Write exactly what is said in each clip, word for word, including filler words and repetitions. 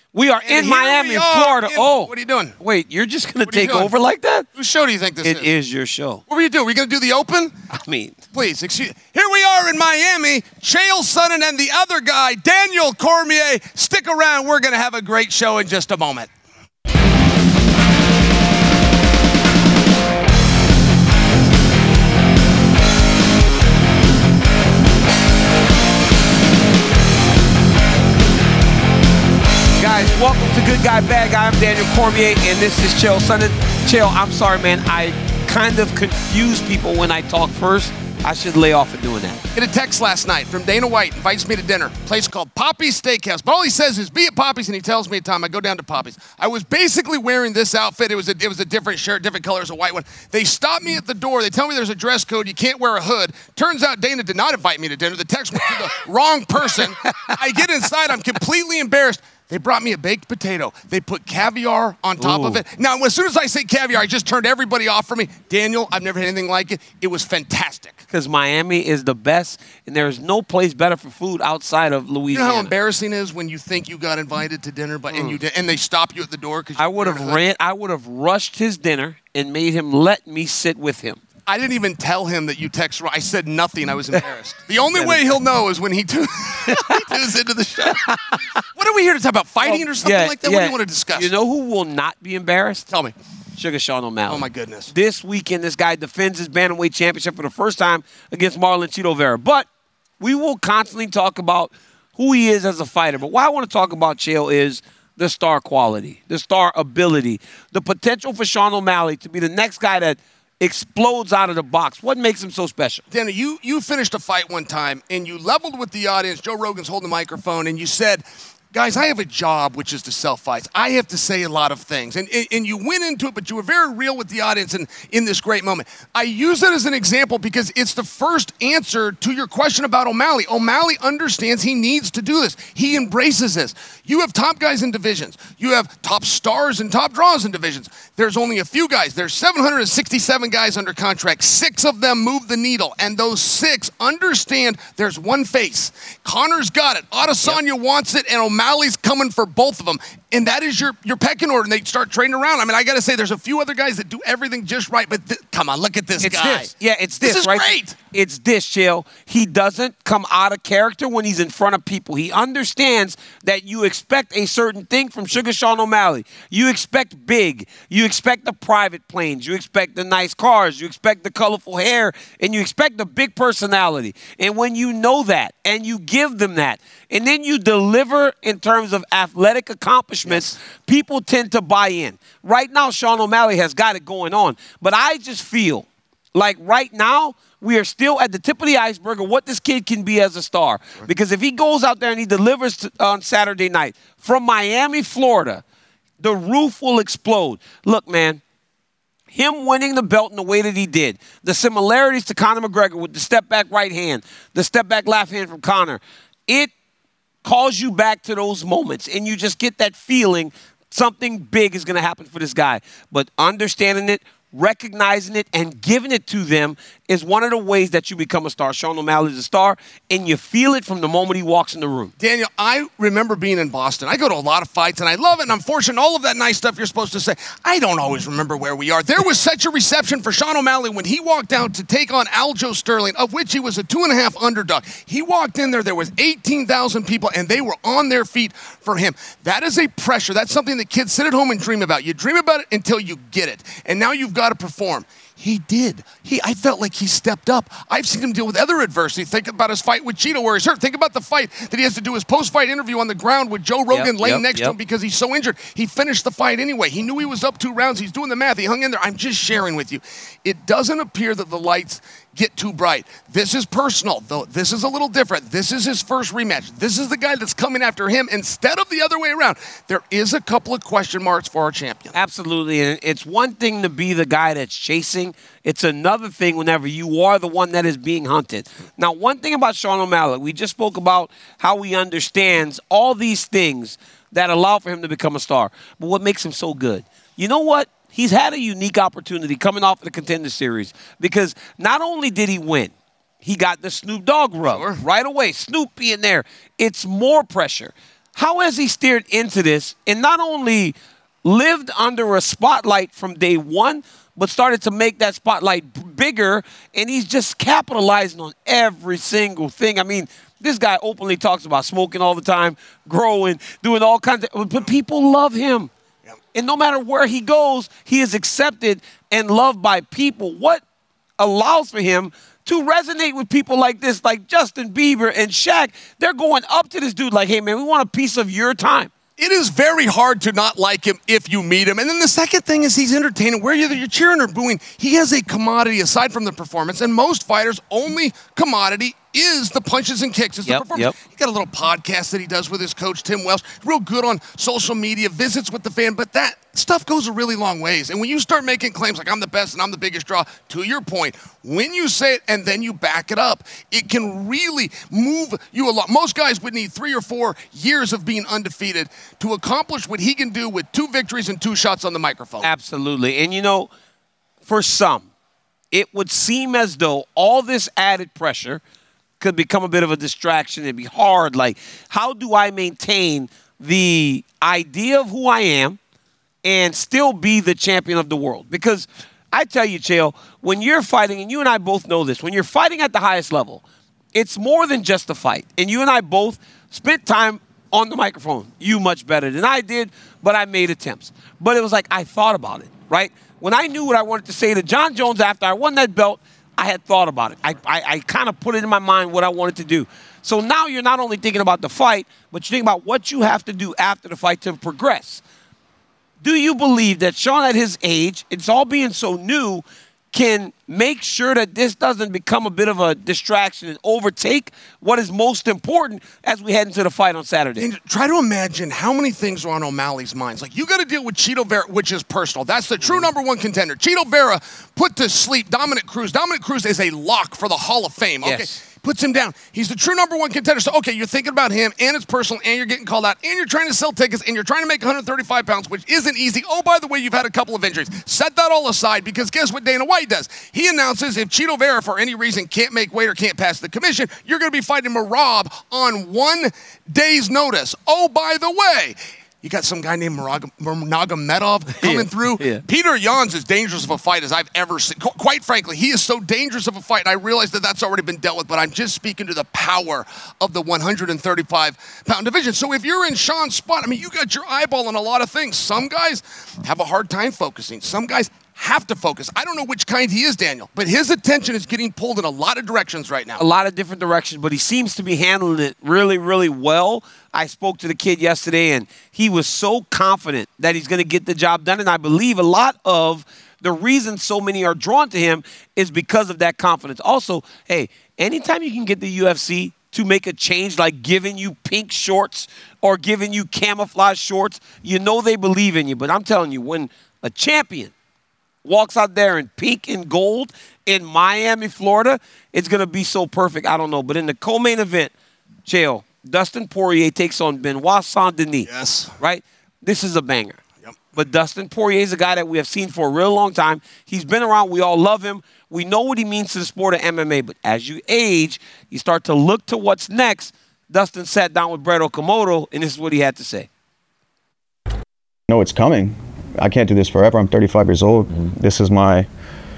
We are And in Miami, we are Florida. in- oh. What are you doing? Wait, you're just going to What are you take doing? over like that? Whose show do you think this It is? is your show. What are you doing? Are we going to do the open? I mean, Please, excuse. Here we are in Miami. Chael Sonnen and the other guy, Daniel Cormier. Stick around. We're going to have a great show in just a moment. guys, welcome to Good Guy, Bad Guy. I'm Daniel Cormier, and this is Chael Sonnen. Chael, I'm sorry, man. I kind of confuse people when I talk first. I should lay off of doing that. Get a text last night from Dana White, invites me to dinner, place called Poppy's Steakhouse. But all he says is, be at Poppy's, and he tells me a time. I go down to Poppy's. I was basically wearing this outfit. It was a, it was a different shirt, different color, it was a white one. They stop me at the door. They tell me there's a dress code. You can't wear a hood. Turns out Dana did not invite me to dinner. The text went to the wrong person. I get inside. I'm completely embarrassed. They brought me a baked potato. They put caviar on top Ooh. of it. Now, as soon as I say caviar, I just turned everybody off from me. Daniel, I've never had anything like it. It was fantastic. Because Miami is the best, and there is no place better for food outside of You know Louisiana. how embarrassing it is when you think you got invited to dinner, but and you did, and they stop you at the door because I would have ran. I would have rushed his dinner and made him let me sit with him. I didn't even tell him that you text. I said nothing. I was embarrassed. The only way he'll know is when he, tu- he tunes into the show. What are we here to talk about? Fighting Well, or something yeah, like that? yeah. What do you want to discuss? You know who will not be embarrassed? Tell me. Sugar Sean O'Malley. Oh, my goodness. This weekend, this guy defends his bantamweight championship for the first time against Marlon Chito Vera. But we will constantly talk about who he is as a fighter. But what I want to talk about, Chael, is the star quality, the star ability, the potential for Sean O'Malley to be the next guy that explodes out of the box. What makes him so special? Dana, you, you finished a fight one time, and you leveled with the audience. Joe Rogan's holding the microphone, and you said, guys, I have a job, which is to sell fights. I have to say a lot of things. And, and, and you went into it, but you were very real with the audience in, in this great moment. I use it as an example because it's the first answer to your question about O'Malley. O'Malley understands he needs to do this. He embraces this. You have top guys in divisions. You have top stars and top draws in divisions. There's only a few guys. There's seven hundred sixty-seven guys under contract. Six of them move the needle. And those six understand there's one face. Connor's got it. Adesanya yep. wants it, and O'Malley's coming for both of them. And that is your, your pecking order, and they start trading around. I mean, I got to say, there's a few other guys that do everything just right, but th- come on, look at this it's guy. This. Yeah, it's this, this is right? great. It's this, Chael. He doesn't come out of character when he's in front of people. He understands that you expect a certain thing from Sugar Sean O'Malley. You expect big. You expect the private planes. You expect the nice cars. You expect the colorful hair, and you expect the big personality. And when you know that, and you give them that, and then you deliver in terms of athletic accomplishments, yes. people tend to buy in. Right now, Sean O'Malley has got it going on. But I just feel like right now, we are still at the tip of the iceberg of what this kid can be as a star. Right. Because if he goes out there and he delivers to, on Saturday night from Miami, Florida, the roof will explode. Look, man, him winning the belt in the way that he did, the similarities to Conor McGregor with the step-back right hand, the step-back left hand from Conor, it calls you back to those moments, and you just get that feeling something big is going to happen for this guy. But understanding it, recognizing it, and giving it to them is one of the ways that you become a star. Sean O'Malley is a star, and you feel it from the moment he walks in the room. Daniel, I remember being in Boston. I go to a lot of fights, and I love it, and I'm fortunate all of that nice stuff you're supposed to say. I don't always remember where we are. There was such a reception for Sean O'Malley when he walked out to take on Aljo Sterling, of which he was a two-and-a-half underdog. He walked in there, there was eighteen thousand people, and they were on their feet for him. That is a pressure. That's something that kids sit at home and dream about. You dream about it until you get it, and now you've got to perform. He did. He, I felt like he stepped up. I've seen him deal with other adversity. Think about his fight with Chito where he's hurt. Think about the fight that he has to do his post-fight interview on the ground with Joe Rogan yep, laying yep, next yep. to him because he's so injured. He finished the fight anyway. He knew he was up two rounds. He's doing the math. He hung in there. I'm just sharing with you. It doesn't appear that the lights get too bright. This is personal, though. This is a little different. This is his first rematch. This is the guy that's coming after him instead of the other way around. There is a couple of question marks for our champion. Absolutely, and it's one thing to be the guy that's chasing. It's another thing whenever you are the one that is being hunted. Now, one thing about Sean O'Malley, we just spoke about how he understands all these things that allow for him to become a star. But what makes him so good? You know what? He's had a unique opportunity coming off of the Contender Series because not only did he win, he got the Snoop Dogg rub sure. right away. Snoop being there, it's more pressure. how has he steered into this and not only lived under a spotlight from day one, but started to make that spotlight bigger, and he's just capitalizing on every single thing. I mean, this guy openly talks about smoking all the time, growing, doing all kinds of, but people love him. Yep. And no matter where he goes, he is accepted and loved by people. What allows for him to resonate with people like this, like Justin Bieber and Shaq? They're going up to this dude like, hey, man, we want a piece of your time. It is very hard to not like him if you meet him. And then the second thing is he's entertaining. Whether you're cheering or booing, he has a commodity aside from the performance. And most fighters' only commodity is the punches and kicks. It's yep, the performance. Yep. He got a little podcast that he does with his coach, Tim Welsh. Real good on social media, visits with the fan. But that stuff goes a really long ways. And when you start making claims like I'm the best and I'm the biggest draw, to your point, when you say it and then you back it up, it can really move you a lot. Most guys would need three or four years of being undefeated to accomplish what he can do with two victories and two shots on the microphone. Absolutely. And, you know, for some, it would seem as though all this added pressure could become a bit of a distraction. It'd be hard. Like, how do I maintain the idea of who I am and still be the champion of the world? Because I tell you, Chael, when you're fighting, and you and I both know this, when you're fighting at the highest level, it's more than just a fight. And you and I both spent time on the microphone. You much better than I did, but I made attempts. But it was like I thought about it, right? When I knew what I wanted to say to John Jones after I won that belt, I had thought about it. I, I, I kind of put it in my mind what I wanted to do. So now you're not only thinking about the fight, but you're thinking about what you have to do after the fight to progress. Do you believe that Sean at his age, it's all being so new, can make sure that this doesn't become a bit of a distraction and overtake what is most important as we head into the fight on Saturday? And try to imagine how many things are on O'Malley's minds. Like, you got to deal with Chito Vera, which is personal. That's the true number one contender. Chito Vera put to sleep Dominic Cruz. Dominic Cruz is a lock for the Hall of Fame. Okay. Yes. Puts him down. He's the true number one contender. So, okay, you're thinking about him, and it's personal, and you're getting called out, and you're trying to sell tickets, and you're trying to make one hundred thirty-five pounds, which isn't easy. Oh, by the way, you've had a couple of injuries. Set that all aside, because guess what Dana White does? He announces if Chito Vera, for any reason, can't make weight or can't pass the commission, you're going to be fighting Merab on one day's notice. Oh, by the way, you got some guy named Nurmagomedov coming yeah, through. Yeah. Peter Yan's as dangerous of a fight as I've ever seen. Qu- quite frankly, he is so dangerous of a fight. And I realize that that's already been dealt with, but I'm just speaking to the power of the one hundred thirty-five pound division. So if you're in Sean's spot, I mean, you got your eyeball on a lot of things. Some guys have a hard time focusing. Some guys have to focus. I don't know which kind he is, Daniel, but his attention is getting pulled in a lot of directions right now. A lot of different directions, but he seems to be handling it really, really well. I spoke to the kid yesterday, and he was so confident that he's going to get the job done, and I believe a lot of the reason so many are drawn to him is because of that confidence. Also, hey, anytime you can get the U F C to make a change like giving you pink shorts or giving you camouflage shorts, you know they believe in you. But I'm telling you, when a champion walks out there in pink and gold in Miami, Florida, it's going to be so perfect. I don't know. But in the co-main event, Chael, Dustin Poirier takes on Benoit Saint-Denis. Yes. Right? This is a banger. Yep. But Dustin Poirier is a guy that we have seen for a real long time. He's been around. We all love him. We know what he means to the sport of M M A. But as you age, you start to look to what's next. Dustin sat down with Brett Okamoto, and this is what he had to say. No, it's coming. I can't do this forever. I'm thirty-five years old. Mm-hmm. This is my,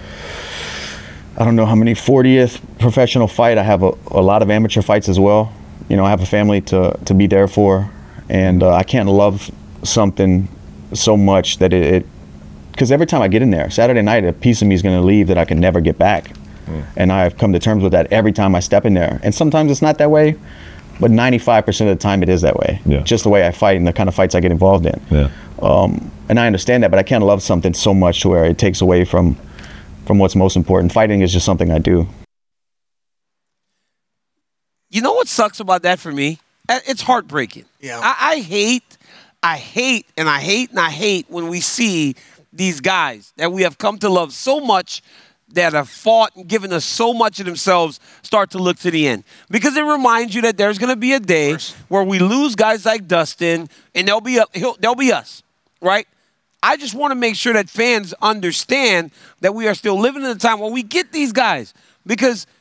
I don't know how many, fortieth professional fight. I have a, a lot of amateur fights as well. You know, I have a family to, to be there for. And uh, I can't love something so much that it, because every time I get in there, Saturday night, a piece of me is going to leave that I can never get back. Mm. And I've come to terms with that every time I step in there. And sometimes it's not that way, but ninety-five percent of the time it is that way. Yeah. Just the way I fight and the kind of fights I get involved in. Yeah. Um, and I understand that, but I can't love something so much to where it takes away from from what's most important. Fighting is just something I do. You know what sucks about that for me? It's heartbreaking. Yeah. I, I hate, I hate, and I hate, and I hate when we see these guys that we have come to love so much, that have fought and given us so much of themselves, start to look to the end. Because it reminds you that there's going to be a day where we lose guys like Dustin, and they'll be, he'll, they'll be us, right? I just want to make sure that fans understand that we are still living in a time where we get these guys. Because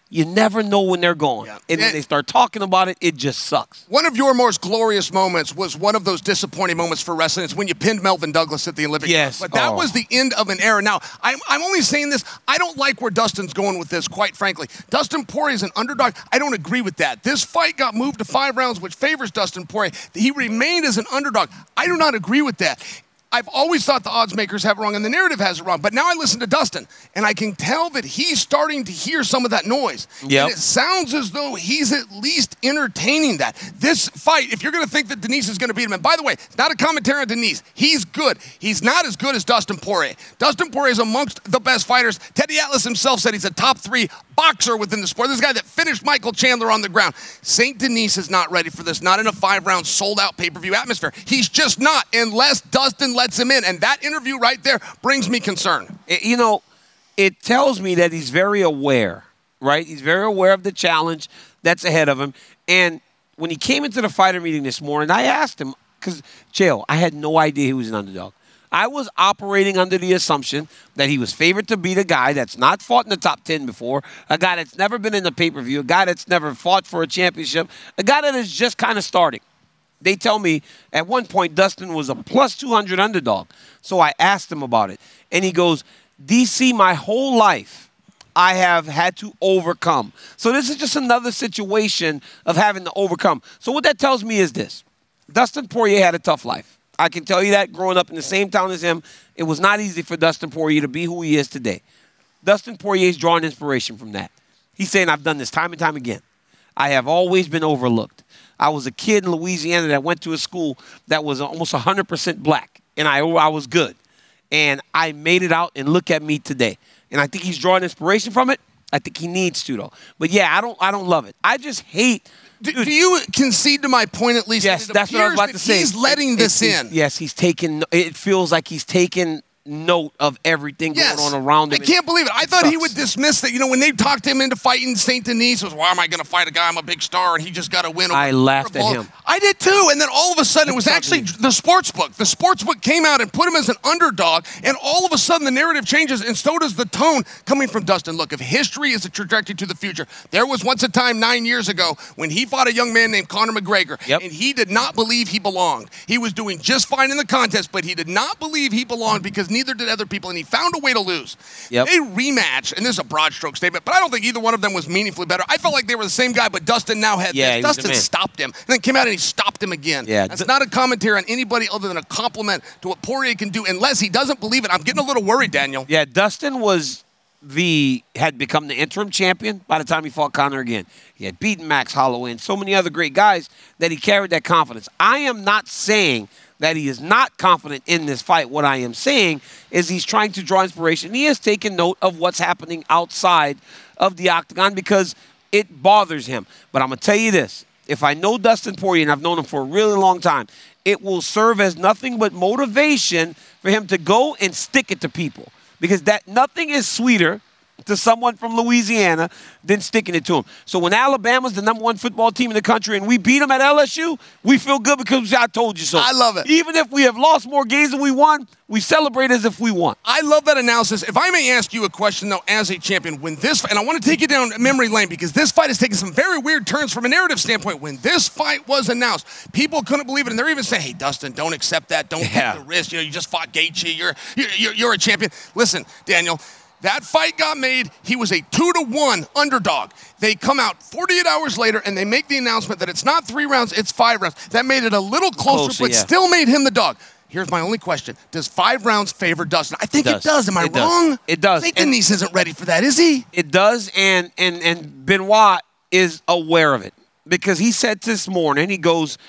you never know when they're going. Yeah. And when they start talking about it, it just sucks. One of your most glorious moments was one of those disappointing moments for wrestling. It's when you pinned Melvin Douglas at the Olympic Yes. Games. But that Oh. was the end of an era. Now, I'm, I'm only saying this. I don't like where Dustin's going with this, quite frankly. Dustin Poirier is an underdog. I don't agree with that. This fight got moved to five rounds, which favors Dustin Poirier. He remained as an underdog. I do not agree with that. I've always thought the odds makers have it wrong and the narrative has it wrong. But now I listen to Dustin, and I can tell that he's starting to hear some of that noise. Yep. And it sounds as though he's at least entertaining that. This fight, if you're going to think that Denise is going to beat him, and by the way, it's not a commentary on Denise. He's good. He's not as good as Dustin Poirier. Dustin Poirier is amongst the best fighters. Teddy Atlas himself said he's a top three boxer within the sport. This guy that finished Michael Chandler on the ground. Saint Denis is not ready for this, not in a five-round, sold-out pay-per-view atmosphere. He's just not, unless Dustin lets him in. And that interview right there brings me concern. It- you know, it tells me that he's very aware, right? He's very aware of the challenge that's ahead of him. And when he came into the fighter meeting this morning, I asked him, because, Chael, I had no idea he was an underdog. I was operating under the assumption that he was favored to beat a guy that's not fought in the top ten before, a guy that's never been in the pay-per-view, a guy that's never fought for a championship, a guy that is just kind of starting. They tell me at one point Dustin was a plus two hundred underdog. So I asked him about it. And he goes, D C, my whole life I have had to overcome. So this is just another situation of having to overcome. So what that tells me is this. Dustin Poirier had a tough life. I can tell you that growing up in the same town as him, it was not easy for Dustin Poirier to be who he is today. Dustin Poirier is drawing inspiration from that. He's saying, I've done this time and time again. I have always been overlooked. I was a kid in Louisiana that went to a school that was almost one hundred percent black, and I, I was good. And I made it out, and look at me today. And I think he's drawing inspiration from it. I think he needs to, though. But, yeah, I don't I don't love it. I just hate – Do, do you concede to my point at least? Yes, that it that's what I was appears about that to say. He's letting It- this it- in. Yes, he's taking – it feels like he's taking – note of everything Yes. going on around him. I can't believe it. I It thought he sucks. would dismiss that. You know, when they talked him into fighting Saint Denis, it was, why am I going to fight a guy? I'm a big star, and he just got to win. I over laughed at Revolt. him. I did too. And then all of a sudden, it was That's actually ugly. the sports book. The sports book came out and put him as an underdog, and all of a sudden the narrative changes, and so does the tone coming from Dustin. Look, if history is a trajectory to the future, there was once a time nine years ago when he fought a young man named Conor McGregor, Yep. and he did not believe he belonged. He was doing just fine in the contest, but he did not believe he belonged because neither did other people, and he found a way to lose. Yep. They rematch, and this is a broad stroke statement, but I don't think either one of them was meaningfully better. I felt like they were the same guy, but Dustin now had Yeah, this. he was the Dustin man. stopped him, and then came out and he stopped him again. Yeah. That's not a commentary on anybody other than a compliment to what Poirier can do, unless he doesn't believe it. I'm getting a little worried, Daniel. Yeah, Dustin was the had become the interim champion by the time he fought Conor again. He had beaten Max Holloway and so many other great guys that he carried that confidence. I am not saying that he is not confident in this fight. What I am saying is he's trying to draw inspiration. He has taken note of what's happening outside of the octagon because it bothers him. But I'm going to tell you this. If I know Dustin Poirier, and I've known him for a really long time, it will serve as nothing but motivation for him to go and stick it to people. Because that nothing is sweeter to someone from Louisiana than sticking it to him. So when Alabama's the number one football team in the country and we beat them at L S U, we feel good because I told you so. I love it. Even if we have lost more games than we won, we celebrate as if we won. I love that analysis. If I may ask you a question, though, as a champion, when this, and I want to take you down memory lane because this fight has taken some very weird turns from a narrative standpoint. When this fight was announced, people couldn't believe it, and they're even saying, hey, Dustin, don't accept that. Don't Yeah. take the risk. You know, you just fought Gaethje. You're, you're, you're a champion. Listen, Daniel, that fight got made. He was a two to one underdog. They come out forty-eight hours later and they make the announcement that it's not three rounds, it's five rounds. That made it a little closer, Closer, but yeah. still made him the dog. Here's my only question. Does five rounds favor Dustin? I think it does. does. Am I It does. wrong? It does. Saint And- Denis isn't ready for that, is he? It does, and and and Benoit is aware of it because he said this morning, he goes,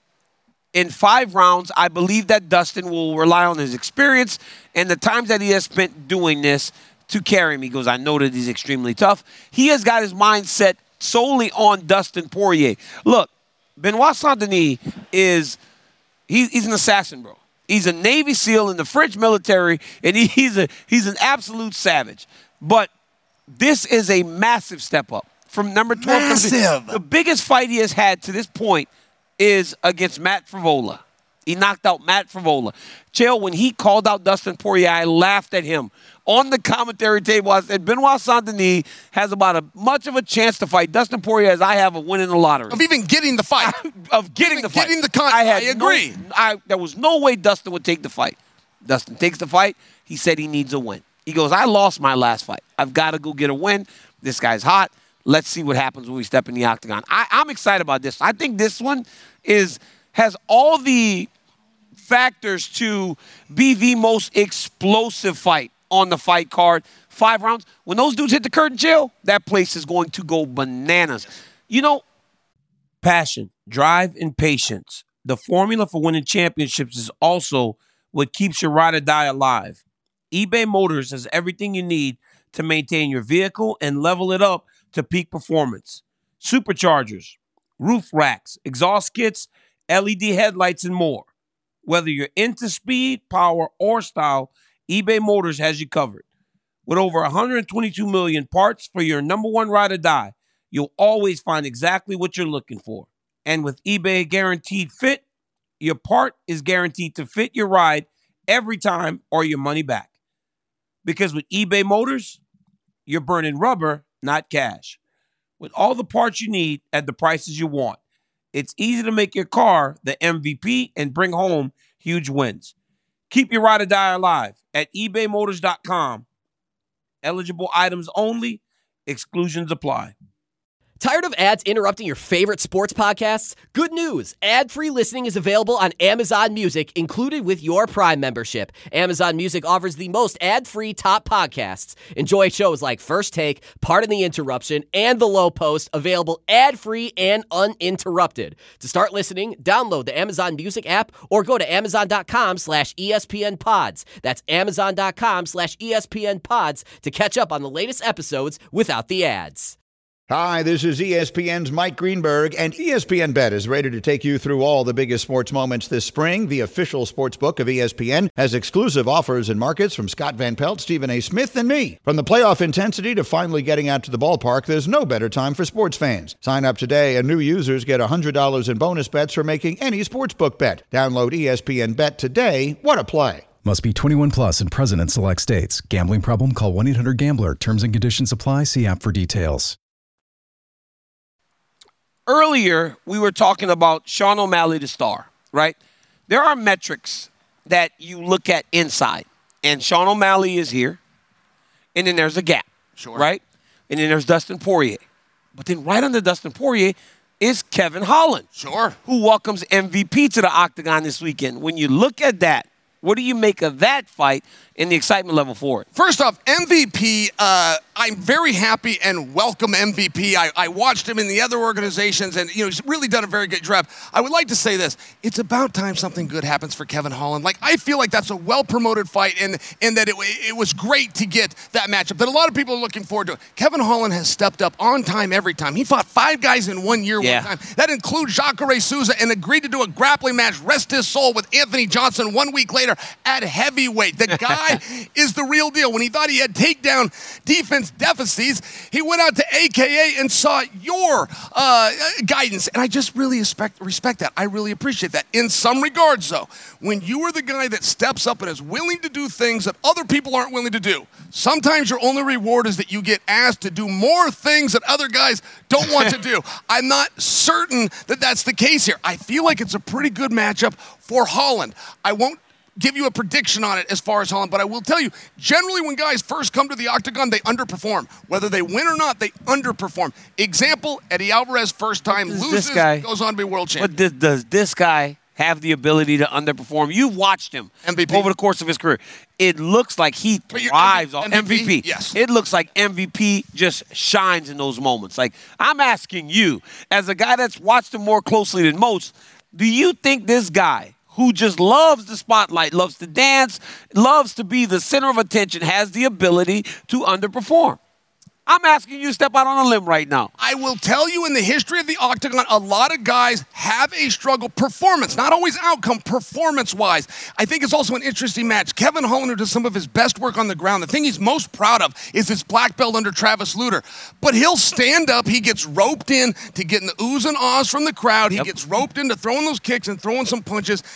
in five rounds, I believe that Dustin will rely on his experience and the times that he has spent doing this to carry him. He goes, I know that he's extremely tough. He has got his mind set solely on Dustin Poirier. Look, Benoit Saint-Denis is, he, he's an assassin, bro. He's a Navy SEAL in the French military, and he, he's a he's an absolute savage. But this is a massive step up from number twelve. Massive. The biggest fight he has had to this point is against Matt Favola. He knocked out Matt Frevola. Chael, when he called out Dustin Poirier, I laughed at him. On the commentary table, I said, Benoit Saint-Denis has about as much of a chance to fight Dustin Poirier as I have of winning the lottery. Of even getting the fight. of getting even the fight. Getting the con- I, had I agree. No, I, there was no way Dustin would take the fight. Dustin takes the fight. He said he needs a win. He goes, I lost my last fight. I've got to go get a win. This guy's hot. Let's see what happens when we step in the octagon. I, I'm excited about this. I think this one is has all the factors to be the most explosive fight on the fight card. Five rounds. When those dudes hit the curtain, Chael, that place is going to go bananas. You know, passion, drive, and patience. The formula for winning championships is also what keeps your ride or die alive. eBay Motors has everything you need to maintain your vehicle and level it up to peak performance. Superchargers, roof racks, exhaust kits, L E D headlights, and more. Whether you're into speed, power, or style, eBay Motors has you covered. With over one hundred twenty-two million parts for your number one ride or die, you'll always find exactly what you're looking for. And with eBay Guaranteed Fit, your part is guaranteed to fit your ride every time or your money back. Because with eBay Motors, you're burning rubber, not cash. With all the parts you need at the prices you want, it's easy to make your car the M V P and bring home huge wins. Keep your ride or die alive at ebay motors dot com. Eligible items only. Exclusions apply. Tired of ads interrupting your favorite sports podcasts? Good news! Ad-free listening is available on Amazon Music, included with your Prime membership. Amazon Music offers the most ad-free top podcasts. Enjoy shows like First Take, Pardon the Interruption, and The Low Post, available ad-free and uninterrupted. To start listening, download the Amazon Music app or go to amazon.com slash ESPN pods. That's amazon.com slash ESPN pods to catch up on the latest episodes without the ads. Hi, this is E S P N's Mike Greenberg, and E S P N Bet is ready to take you through all the biggest sports moments this spring. The official sports book of E S P N has exclusive offers and markets from Scott Van Pelt, Stephen A. Smith, and me. From the playoff intensity to finally getting out to the ballpark, there's no better time for sports fans. Sign up today, and new users get one hundred dollars in bonus bets for making any sportsbook bet. Download E S P N Bet today. What a play. Must be twenty-one plus and present in select states. Gambling problem? Call one eight hundred gambler. Terms and conditions apply. See app for details. Earlier, we were talking about Sean O'Malley, the star, right? There are metrics that you look at inside, and Sean O'Malley is here, and then there's a gap, sure, right? And then there's Dustin Poirier. But then right under Dustin Poirier is Kevin Holland, sure, who welcomes M V P to the octagon this weekend. When you look at that, what do you make of that fight and the excitement level for it? First off, M V P, uh, I'm very happy and welcome M V P. I, I watched him in the other organizations, and you know he's really done a very good job. I would like to say this. It's about time something good happens for Kevin Holland. Like, I feel like that's a well-promoted fight, and, and that it, it was great to get that matchup that a lot of people are looking forward to. Kevin Holland has stepped up on time every time. He fought five guys in one year yeah. one time. That includes Jacare Souza, and agreed to do a grappling match, rest his soul, with Anthony Johnson one week later at heavyweight. The guy is the real deal. When he thought he had takedown defense deficits, he went out to A K A and saw your uh, guidance. And I just really respect, respect that. I really appreciate that. In some regards, though, when you are the guy that steps up and is willing to do things that other people aren't willing to do, sometimes your only reward is that you get asked to do more things that other guys don't want to do. I'm not certain that that's the case here. I feel like it's a pretty good matchup for Holland. I won't give you a prediction on it as far as Holland, but I will tell you, generally when guys first come to the octagon, they underperform. Whether they win or not, they underperform. Example, Eddie Alvarez, first time, loses, this guy, goes on to be world champion. But does, does this guy have the ability to underperform? You've watched him M V P over the course of his career. It looks like he thrives on M V P. Yes. It looks like M V P just shines in those moments. Like, I'm asking you, as a guy that's watched him more closely than most, do you think this guy, who just loves the spotlight, loves to dance, loves to be the center of attention, has the ability to underperform? I'm asking you to step out on a limb right now. I will tell you, in the history of the octagon, a lot of guys have a struggle performance, not always outcome, performance-wise. I think it's also an interesting match. Kevin Holland, who does some of his best work on the ground, the thing he's most proud of is his black belt under Travis Lutter. But he'll stand up, he gets roped in to getting the oohs and ahs from the crowd, he yep. gets roped into throwing those kicks and throwing some punches.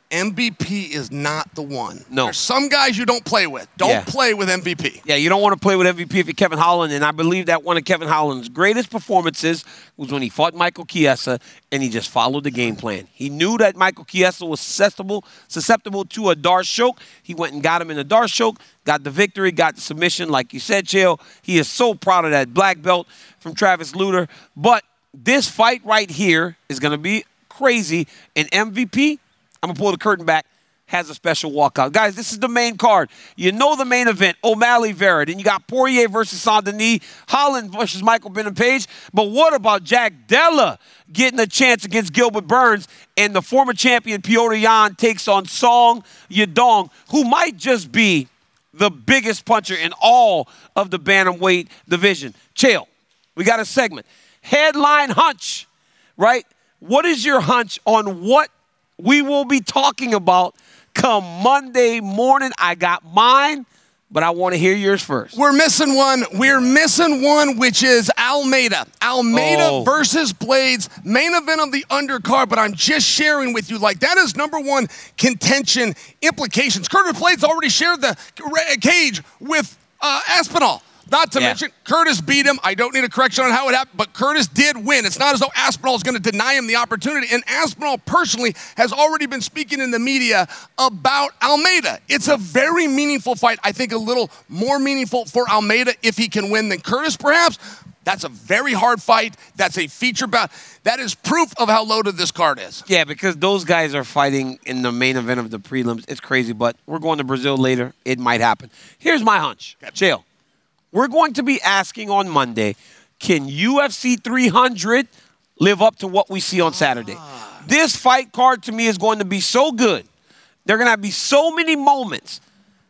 M V P is not the one. No. There's some guys you don't play with. Don't Yeah. play with M V P. Yeah, you don't want to play with M V P if you're Kevin Holland, and I believe that one of Kevin Holland's greatest performances was when he fought Michael Chiesa, and he just followed the game plan. He knew that Michael Chiesa was susceptible, susceptible to a Darce choke. He went and got him in a Darce choke, got the victory, got the submission. Like you said, Chael, he is so proud of that black belt from Travis Lutter. But this fight right here is going to be crazy, and M V P, I'm going to pull the curtain back, has a special walkout. Guys, this is the main card. You know the main event, O'Malley Vera. Then you got Poirier versus Saint-Denis, Holland versus Michael Benham Page. But what about Jack Della getting a chance against Gilbert Burns? And the former champion Petr Yan takes on Song Yadong, who might just be the biggest puncher in all of the bantamweight division. Chael, we got a segment. Headline hunch, right? What is your hunch on what we will be talking about come Monday morning? I got mine, but I want to hear yours first. We're missing one. We're missing one, which is Almeida. Almeida Oh. versus Blades, main event of the undercard, but I'm just sharing with you, like, that is number one contention implications. Curtis Blades already shared the cage with uh, Aspinall. Not to Yeah. mention, Curtis beat him. I don't need a correction on how it happened, but Curtis did win. It's not as though Aspinall is going to deny him the opportunity. And Aspinall personally has already been speaking in the media about Almeida. It's a very meaningful fight. I think a little more meaningful for Almeida if he can win than Curtis, perhaps. That's a very hard fight. That's a feature bout. That is proof of how loaded this card is. Yeah, because those guys are fighting in the main event of the prelims. It's crazy, but we're going to Brazil later. It might happen. Here's my hunch. Chael. We're going to be asking on Monday, can U F C three hundred live up to what we see on Saturday? Ah. This fight card to me is going to be so good. There are going to be so many moments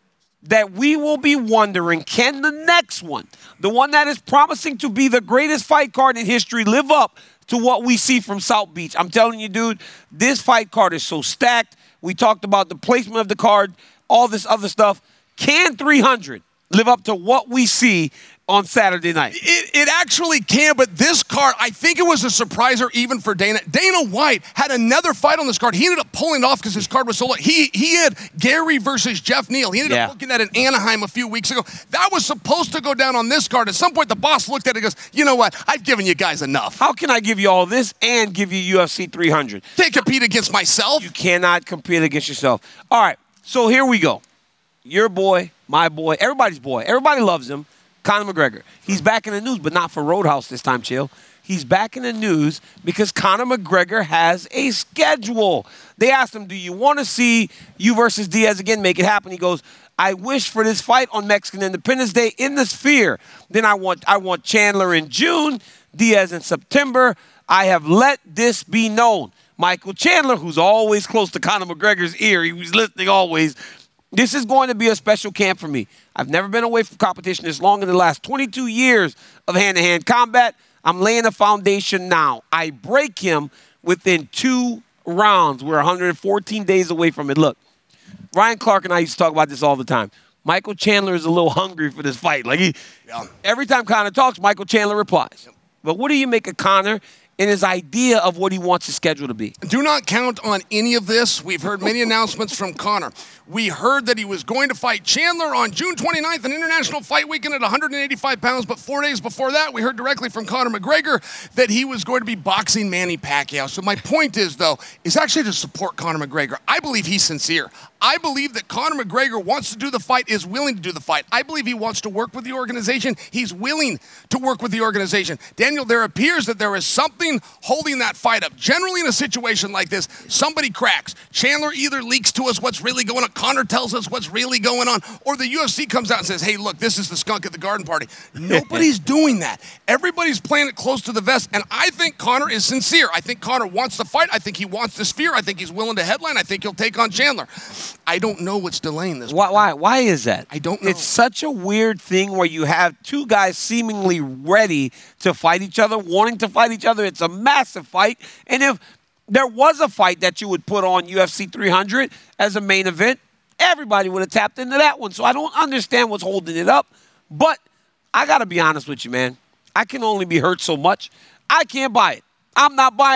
that we will be wondering, can the next one, the one that is promising to be the greatest fight card in history, live up to what we see from South Beach? I'm telling you, dude, this fight card is so stacked. We talked about the placement of the card, all this other stuff. Can three hundred live up to what we see on Saturday night? It, it actually can, but this card, I think it was a surpriser even for Dana. Dana White had another fight on this card. He ended up pulling it off because his card was so low. He, he had Gary versus Jeff Neal. He ended Yeah. up looking at it in Anaheim a few weeks ago. That was supposed to go down on this card. At some point, the boss looked at it and goes, you know what? I've given you guys enough. How can I give you all this and give you U F C three hundred? Can't compete against myself. You cannot compete against yourself. All right, so here we go. Your boy, my boy, everybody's boy. Everybody loves him. Conor McGregor. He's back in the news, but not for Roadhouse this time, Chael. He's back in the news because Conor McGregor has a schedule. They asked him, do you want to see you versus Diaz again? Make it happen. He goes, I wish for this fight on Mexican Independence Day in the Sphere. Then I want I want Chandler in June, Diaz in September. I have let this be known. Michael Chandler, who's always close to Conor McGregor's ear, he was listening always. This is going to be a special camp for me. I've never been away from competition this long in the last twenty-two years of hand-to-hand combat. I'm laying a foundation now. I break him within two rounds. We're one hundred fourteen days away from it. Look, Ryan Clark and I used to talk about this all the time. Michael Chandler is a little hungry for this fight. Like he, yeah. Every time Conor talks, Michael Chandler replies. But what do you make of Conor and his idea of what he wants his schedule to be? Do not count on any of this. We've heard many announcements from Conor. We heard that he was going to fight Chandler on June twenty-ninth, an international fight weekend at one hundred eighty-five pounds, but four days before that, we heard directly from Conor McGregor that he was going to be boxing Manny Pacquiao. So my point is, though, is actually to support Conor McGregor. I believe he's sincere. I believe that Conor McGregor wants to do the fight, is willing to do the fight. I believe he wants to work with the organization. He's willing to work with the organization. Daniel, there appears that there is something holding that fight up. Generally, in a situation like this, somebody cracks. Chandler either leaks to us what's really going on, Conor tells us what's really going on, or the U F C comes out and says, hey, look, this is the skunk at the garden party. Nobody's doing that. Everybody's playing it close to the vest, and I think Conor is sincere. I think Conor wants to fight. I think he wants the Sphere. I think he's willing to headline. I think he'll take on Chandler. I don't know what's delaying this. Why, why, why is that? I don't know. It's such a weird thing where you have two guys seemingly ready to fight each other, wanting to fight each other. It's a massive fight. And if there was a fight that you would put on U F C three hundred as a main event, everybody would have tapped into that one. So I don't understand what's holding it up. But I got to be honest with you, man. I can only be hurt so much. I can't buy it. I'm not buying it.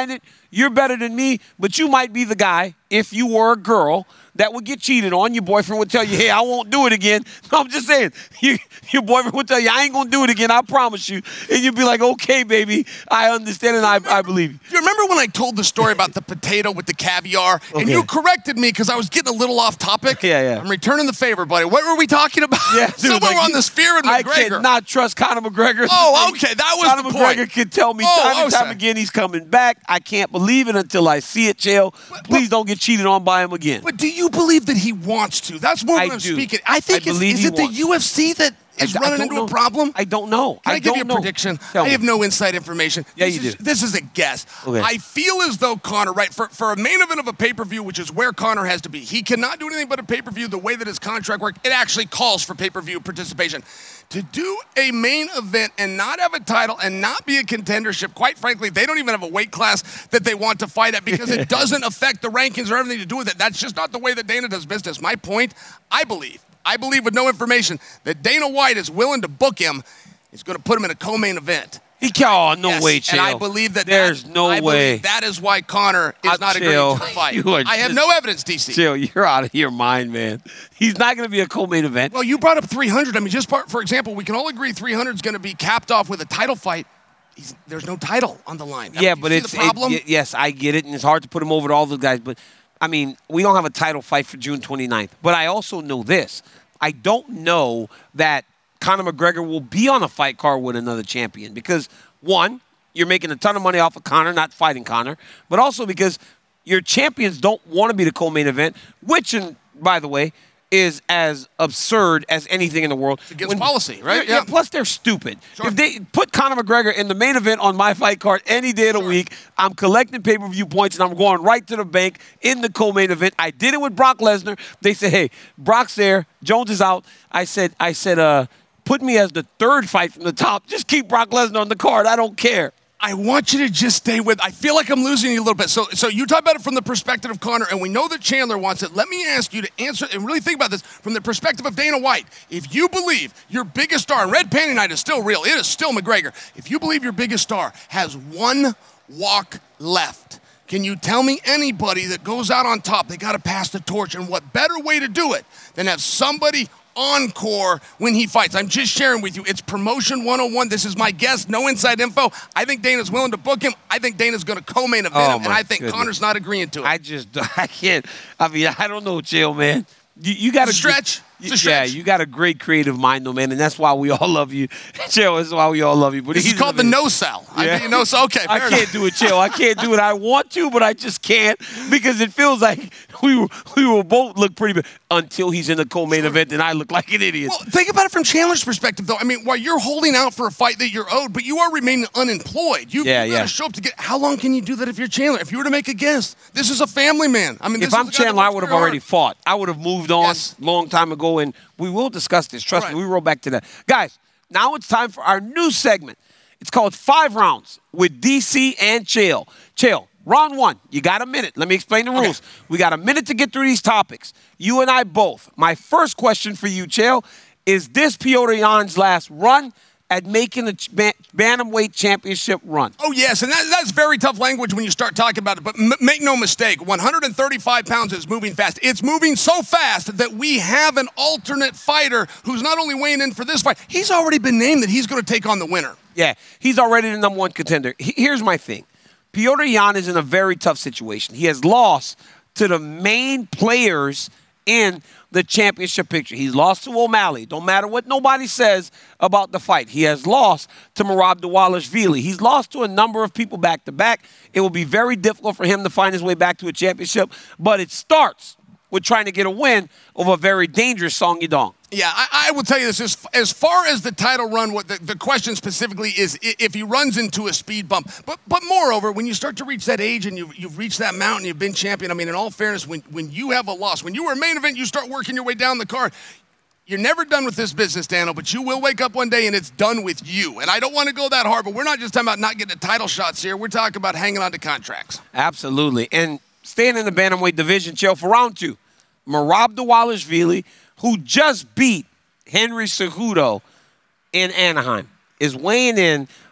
you're better than me, but you might be the guy, if you were a girl, that would get cheated on. Your boyfriend would tell you, hey, I won't do it again. No, I'm just saying, you, your boyfriend would tell you, I ain't going to do it again, I promise you. And you'd be like, okay, baby, I understand and I, remember, I believe you. Do you remember when I told the story about the potato with the caviar? Okay. And you corrected me because I was getting a little off topic? Yeah, yeah. I'm returning the favor, buddy. What were we talking about? Yeah, dude, Somewhere like on you, the sphere and McGregor. I cannot trust Conor McGregor. Oh, okay, that was Conor the McGregor point. can tell me oh, time and time okay. again he's coming back. I can't believe it until I see it, Chael. Please don't get cheated on by him again. But do you believe that he wants to? That's more I what I'm do. speaking. I think I it's, believe is he it the wants. U F C that is I, running I into know. a problem? I don't know. Can I, I give don't you a know. prediction? Tell I me. have no inside information. Yeah, this you is, do. This is a guess. Okay. I feel as though Conor, right, for, for a main event of a pay-per-view, which is where Conor has to be, he cannot do anything but a pay-per-view the way that his contract works. It actually calls for pay-per-view participation. To do a main event and not have a title and not be a contendership, quite frankly, they don't even have a weight class that they want to fight at because it doesn't affect the rankings or everything to do with it. That's just not the way that Dana does business. My point, I believe, I believe with no information, that Dana White is willing to book him. He's going to put him in a co-main event. He can't. Oh, no yes, way, Chael. And I believe that there's that, no I way. That is why Conor is I, not Chael, agreeing to the fight. you are I have just, no evidence, D C. Chael, you're out of your mind, man. He's not going to be a co-main event. Well, you brought up three hundred. I mean, just part, for example, we can all agree three hundred is going to be capped off with a title fight. He's, there's no title on the line. Yeah, I mean, but it's the problem. It, yes, I get it, and it's hard to put him over to all those guys. But I mean, we don't have a title fight for June twenty-ninth. But I also know this: I don't know that Conor McGregor will be on a fight card with another champion because one, you're making a ton of money off of Conor, not fighting Conor, but also because your champions don't want to be the co-main event, which, and by the way, is as absurd as anything in the world. It's against policy, right? Yeah. Yeah. Plus, they're stupid. Sure. If they put Conor McGregor in the main event on my fight card any day of the Sure. week, I'm collecting pay-per-view points and I'm going right to the bank in the co-main event. I did it with Brock Lesnar. They said, "Hey, Brock's there. Jones is out." I said, "I said, uh, put me as the third fight from the top. Just keep Brock Lesnar on the card. I don't care." I want you to just stay with. I feel like I'm losing you a little bit. So, so you talk about it from the perspective of Conor, and we know that Chandler wants it. Let me ask you to answer and really think about this from the perspective of Dana White. If you believe your biggest star, and Red Panty Night is still real, it is still McGregor. If you believe your biggest star has one walk left, can you tell me anybody that goes out on top? They got to pass the torch, and what better way to do it than have somebody encore when he fights? I'm just sharing with you. It's promotion one oh one. This is my guess. No inside info. I think Dana's willing to book him. I think Dana's going to co-main event Oh, him, and my I think goodness. Conor's not agreeing to it. I just, I can't. I mean, I don't know, Chael, man. You, you got It's a stretch. It's a Yeah, stretch. you got a great creative mind, though, man, and that's why we all love you. Chael, that's why we all love you. But this is he's called the amazing. no-sell. I Yeah. think no-sell. Okay, I fair can't enough. do it, Chael. I can't do it. I want to, but I just can't because it feels like we were, we will both look pretty bad until he's in the co-main event and I look like an idiot. Well, think about it from Chandler's perspective, though. I mean, while you're holding out for a fight that you're owed, but you are remaining unemployed. You, Yeah, you got to yeah. show up to get. How long can you do that if you're Chandler? If you were to make a guess, this is a family man. I mean, this if is I'm a guy that Chandler, I works would have very already hard. fought. I would have moved on Yes. long time ago, and we will discuss this. Trust All me, right. we roll back to that. Guys, now it's time for our new segment. It's called Five Rounds with D C and Chael. Chael, round one, you got a minute. Let me explain the rules. We got a minute to get through these topics. You and I both. My first question for you, Chael, is this Petr Yan's last run at making the ch- ban- Bantamweight Championship run? Oh, yes, and that, that's very tough language when you start talking about it. But m- make no mistake, one hundred thirty-five pounds is moving fast. It's moving so fast that we have an alternate fighter who's not only weighing in for this fight, he's already been named that he's going to take on the winner. Yeah, he's already the number one contender. He- Here's my thing. Petr Yan is in a very tough situation. He has lost to the main players in the championship picture. He's lost to O'Malley. Don't matter what nobody says about the fight. He has lost to Merab Dvalishvili. He's lost to a number of people back-to-back. It will be very difficult for him to find his way back to a championship, but it starts with trying to get a win over a very dangerous Song Yadong. Yeah, I, I will tell you this. As, as far as the title run, what the, the question specifically is i- if he runs into a speed bump. But but moreover, when you start to reach that age and you've, you've reached that mountain, you've been champion, I mean, in all fairness, when, when you have a loss, when you were a main event, you start working your way down the card. You're never done with this business, Daniel, but you will wake up one day and it's done with you. And I don't want to go that hard, but we're not just talking about not getting the title shots here. We're talking about hanging on to contracts. Absolutely. And staying in the bantamweight division, Chael, for round two, Merab Dvalishvili, who just beat Henry Cejudo in Anaheim, is weighing in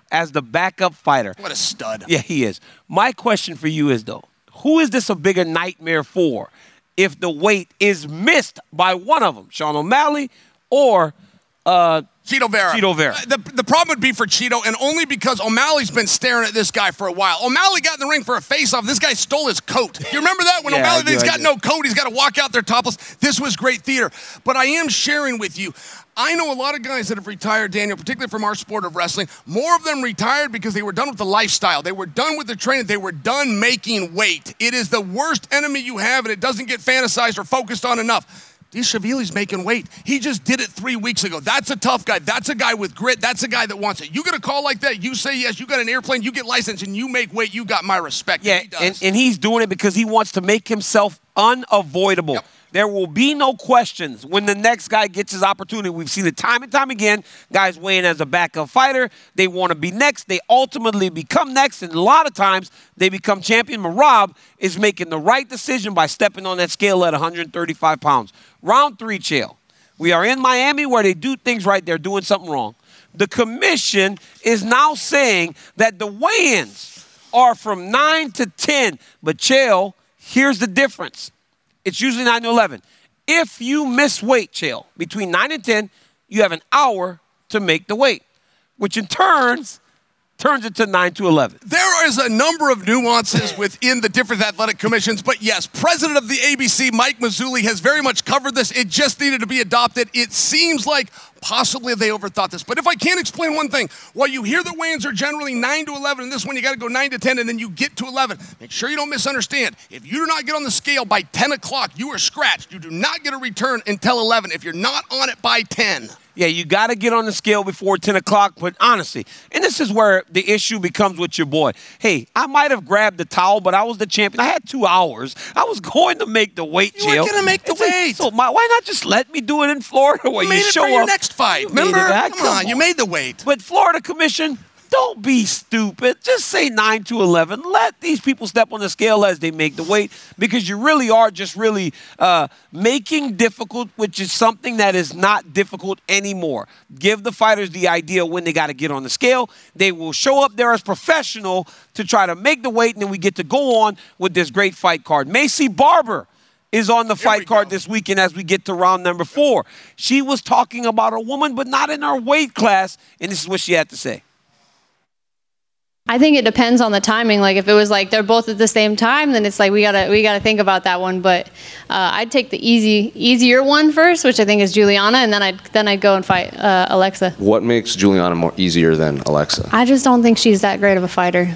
as the backup fighter. What a stud. Yeah, he is. My question for you is, though, who is this a bigger nightmare for if the weight is missed by one of them, Sean O'Malley or uh, Chito Vera. Chito Vera. The, the problem would be for Chito, and only because O'Malley's been staring at this guy for a while. O'Malley got in the ring for a face-off. This guy stole his coat. You remember that? When Yeah, O'Malley I do, he's I got do. no coat, he's got to walk out there topless. This was great theater. But I am sharing with you, I know a lot of guys that have retired, Daniel, particularly from our sport of wrestling. More of them retired because they were done with the lifestyle. They were done with the training. They were done making weight. It is the worst enemy you have, and it doesn't get fantasized or focused on enough. Dishevili's making weight. He just did it three weeks ago. That's a tough guy. That's a guy with grit. That's a guy that wants it. You get a call like that, you say yes, you got an airplane, you get licensed, and you make weight, you got my respect. Yeah, he does. and, and he's doing it because he wants to make himself unavoidable. Yep. There will be no questions when the next guy gets his opportunity. We've seen it time and time again. Guys weigh in as a backup fighter. They want to be next. They ultimately become next, and a lot of times they become champion. Merab is making the right decision by stepping on that scale at one hundred thirty-five pounds. Round three, Chael. We are in Miami where they do things right. They're doing something wrong. The commission is now saying that the weigh-ins are from nine to ten. But, Chael, here's the difference. It's usually nine to eleven. If you miss weight, Chael, between nine and ten, you have an hour to make the weight, which in turns turns it to nine to eleven. There is a number of nuances within the different athletic commissions, but yes, president of the A B C, Mike Mazzulli, has very much covered this. It just needed to be adopted. It seems like possibly they overthought this. But if I can't explain one thing, while you hear the weigh-ins are generally nine to eleven, and this one you got to go nine to ten, and then you get to eleven, make sure you don't misunderstand. If you do not get on the scale by ten o'clock, you are scratched. You do not get a return until eleven if you're not on it by ten. Yeah, you got to get on the scale before ten o'clock, but honestly, and this is where the issue becomes with your boy. Hey, I might have grabbed the towel, but I was the champion. I had two hours. I was going to make the weight, You were Chael. gonna make the It's like, weight. So my, why not just let me do it in Florida where You you, made it show for your up? next fight. You made Remember? it back. Come on, you made the weight. But Florida Commission, don't be stupid. Just say nine to eleven. Let these people step on the scale as they make the weight, because you really are just really uh, making difficult, which is something that is not difficult anymore. Give the fighters the idea when they got to get on the scale. They will show up there as professional to try to make the weight, and then we get to go on with this great fight card. Macy Barber is on the fight card go. this weekend as we get to round number four. She was talking about a woman, but not in her weight class, and this is what she had to say. I think it depends on the timing. Like if it was like they're both at the same time, then it's like we gotta we gotta think about that one. But uh, I'd take the easy easier one first, which I think is Juliana, and then I'd then I'd go and fight uh, Alexa. What makes Juliana more easier than Alexa? I just don't think she's that great of a fighter.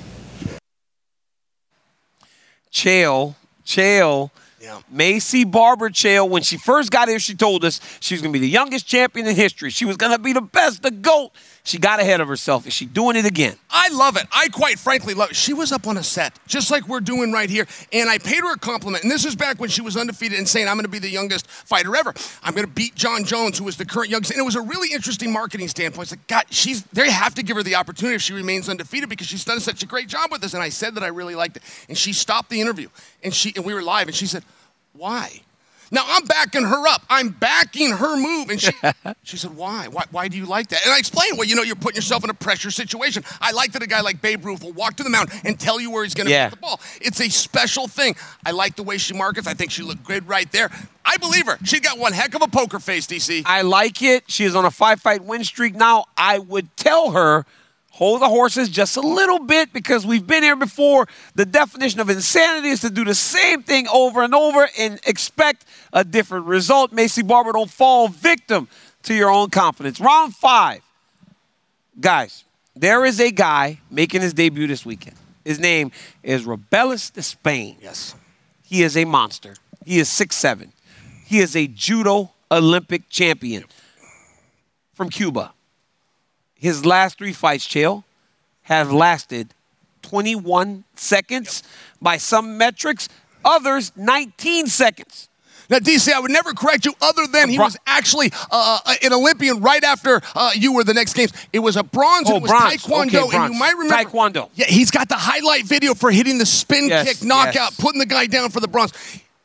Chael, Chael, Yeah. Macy Barber Chael, when she first got here, she told us she was going to be the youngest champion in history. She was going to be the best, the GOAT. She got ahead of herself. Is she doing it again? I love it. I quite frankly love it. She was up on a set, just like we're doing right here, and I paid her a compliment. And this is back when she was undefeated and saying, I'm going to be the youngest fighter ever. I'm going to beat John Jones, who was the current youngest. And it was a really interesting marketing standpoint. It's like, God, she's, they have to give her the opportunity if she remains undefeated because she's done such a great job with this. And I said that I really liked it. And she stopped the interview, and she and we were live, and she said, why? Now, I'm backing her up. I'm backing her move. And she she said, why? why? Why do you like that? And I explained, well, you know, you're putting yourself in a pressure situation. I like that a guy like Babe Ruth will walk to the mound and tell you where he's going to Yeah. put the ball. It's a special thing. I like the way she markets. I think she looked good right there. I believe her. She got one heck of a poker face, D C. I like it. She is on a five-fight win streak now. I would tell her, hold the horses just a little bit, because we've been here before. The definition of insanity is to do the same thing over and over and expect a different result. Macy Barber, don't fall victim to your own confidence. Round five. Guys, there is a guy making his debut this weekend. His name is Rubeles Despain. Yes. He is a monster. He is six seven. He is a judo Olympic champion from Cuba. His last three fights, Chael, have lasted twenty-one seconds by some metrics, others nineteen seconds. Now, D C, I would never correct you other than he bron- was actually uh, an Olympian right after uh, you were the next games. It was a bronze, Oh, and it was bronze. Taekwondo, Okay, and bronze. you might remember. Taekwondo. Yeah, he's got the highlight video for hitting the spin Yes, kick knockout, yes. putting the guy down for the bronze.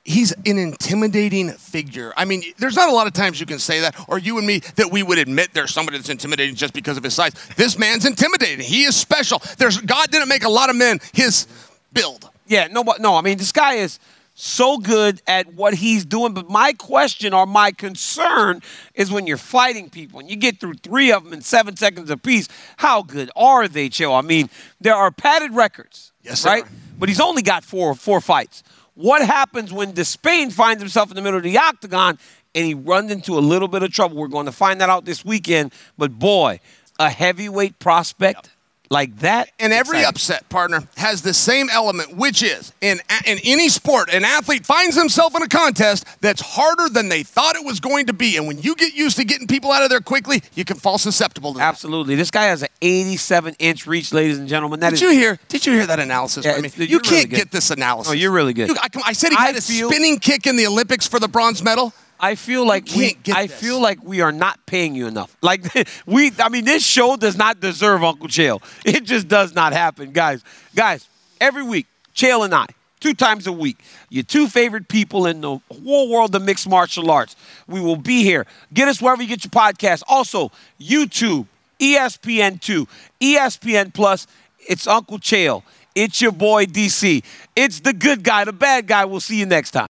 he's an intimidating figure. I mean, there's not a lot of times you can say that, or you and me, that we would admit there's somebody that's intimidating just because of his size. This man's intimidating. He is special. There's God didn't make a lot of men his build. Yeah, no, but no, I mean, this guy is so good at what he's doing. But my question or my concern is when you're fighting people and you get through three of them in seven seconds apiece, how good are they, Chill? I mean, there are padded records, yes, right? Sir. But he's only got four four fights. What happens when Despain finds himself in the middle of the octagon and he runs into a little bit of trouble? We're going to find that out this weekend. But, boy, a heavyweight prospect yep. like that. And every exciting. upset, partner, has the same element, which is in in any sport, an athlete finds himself in a contest that's harder than they thought it was going to be. And when you get used to getting people out of there quickly, you can fall susceptible to that. Absolutely. This guy has an eighty-seven inch reach, ladies and gentlemen. That did is, you hear? Did you hear that analysis? Yeah, I mean, you're you can't really get this analysis. Oh, you're really good. You, I, I said he had I a feel, spinning kick in the Olympics for the bronze medal. I feel like we I this. feel like we are not paying you enough. Like we I mean this show does not deserve Uncle Chael. It just does not happen, guys. Guys, every week, Chael and I, two times a week, your two favorite people in the whole world of mixed martial arts. We will be here. Get us wherever you get your podcast. Also, YouTube, E S P N two, E S P N Plus. It's Uncle Chael. It's your boy D C. It's the good guy, the bad guy. We'll see you next time.